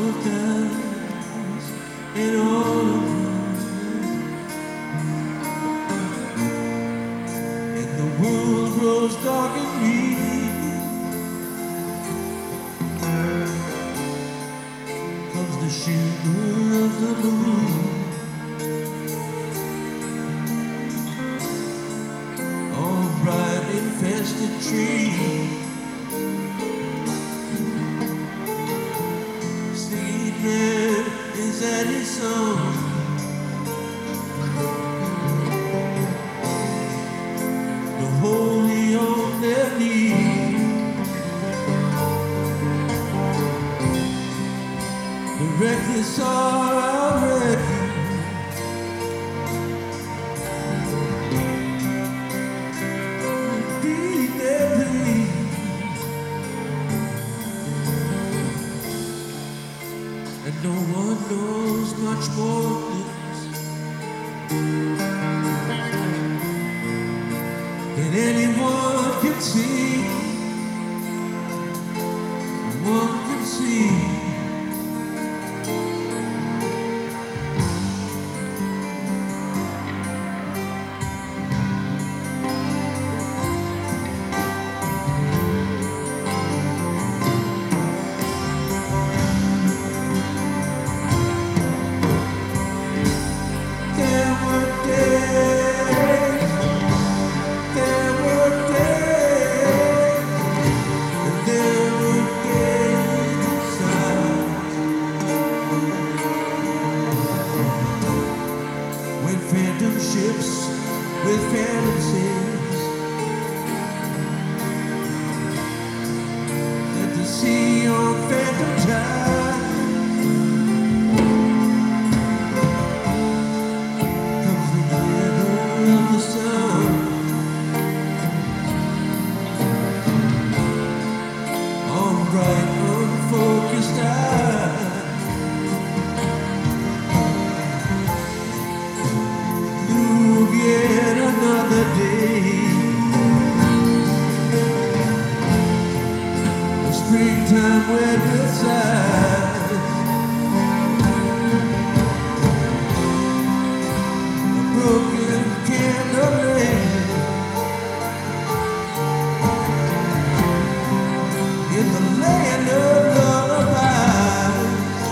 of times and all of times, and the world grows dark and bleak, comes the shimmer of the moon. Infested tree, Seedman is at his song. The holy on their knees, the reckless are already. And no one knows much more of this than anyone can see. One can see. Phantom ships with phantom sails set to sea on phantom tide. Comes the glitter of the sun on bright unfocused eyes. Yet another day, the springtime wet with sighs, a broken candle lit in the land of lullabies.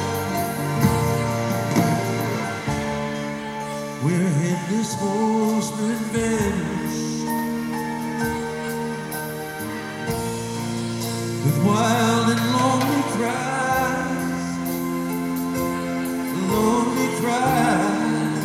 We're headless horsemen vanish with wild and lonely cries, lonely cries.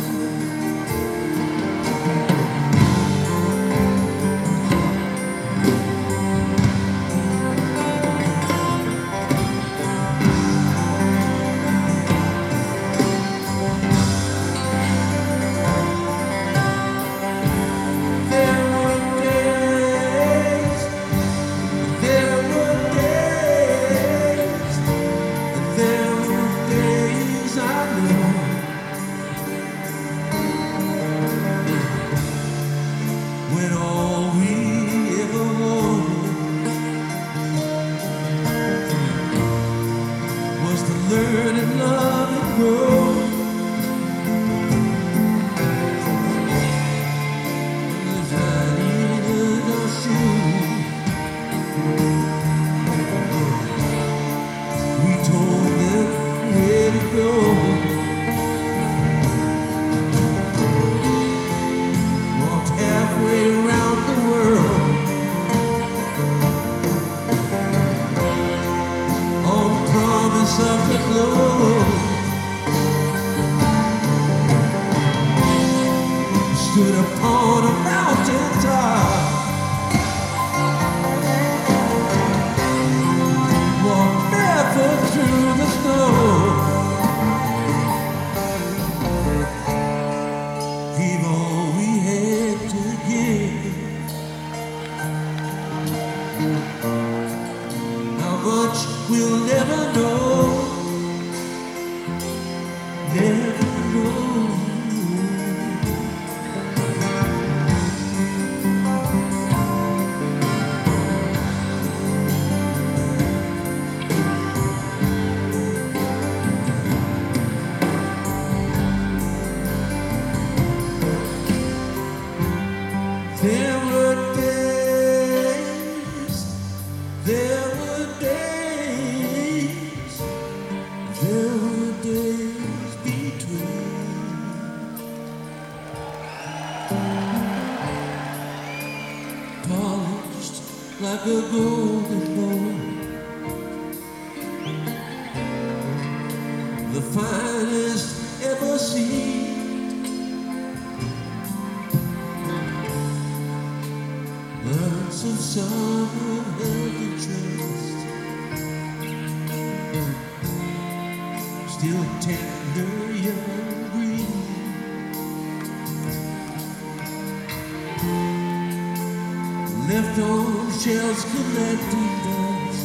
When all we ever wanted was to learn and love and grow. As I needed our shoes, we told them where to go. Halfway around the world on the promise of the globe. Stood upon a mountain top, walked barefoot through the snow. Gave all we had to give. How much we'll never know, never know. like a golden boy, the finest ever seen. Lots of summer held interest, still tender, young, green. Left on shelves collecting dust,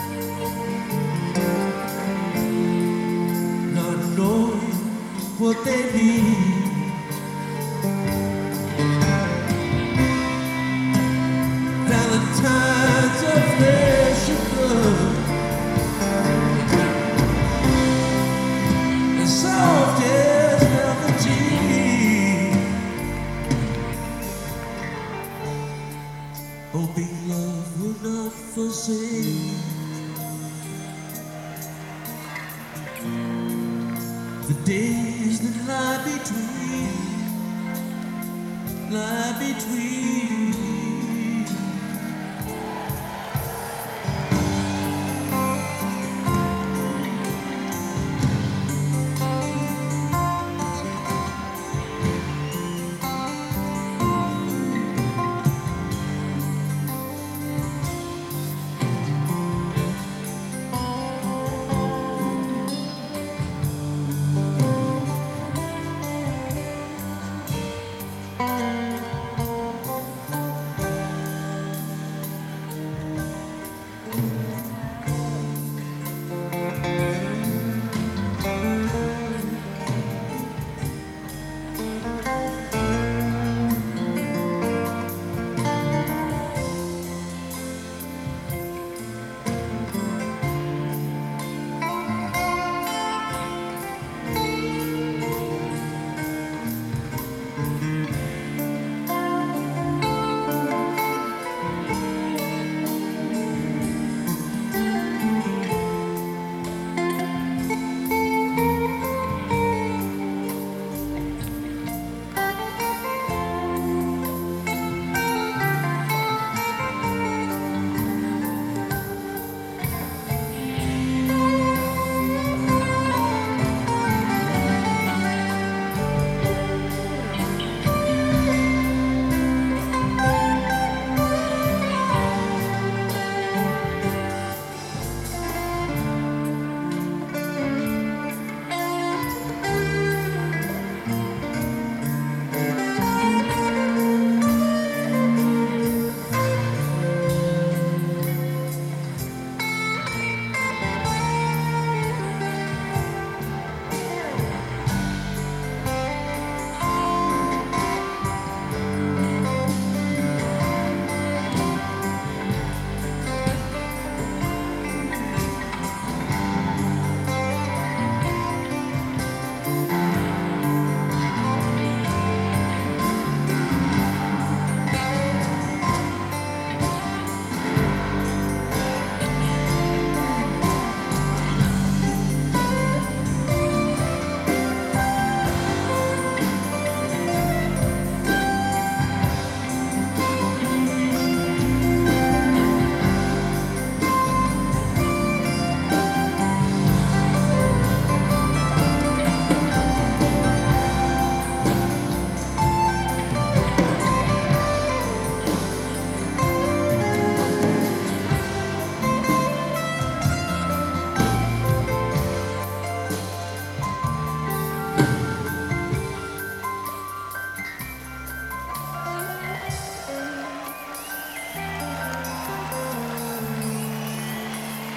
not knowing what they mean. Valentines of flesh and blood, as soft as velveteen, hoping love will not forsake. The days that lie between